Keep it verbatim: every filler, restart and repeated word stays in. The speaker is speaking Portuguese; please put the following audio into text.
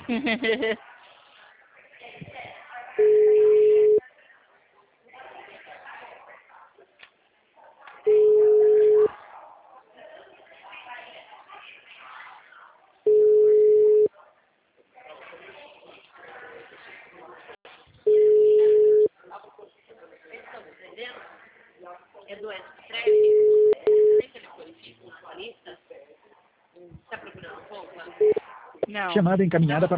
É doença de estresse? Nem que ele foi psicoanalista? Está procurando roupa? Não. Chamada encaminhada para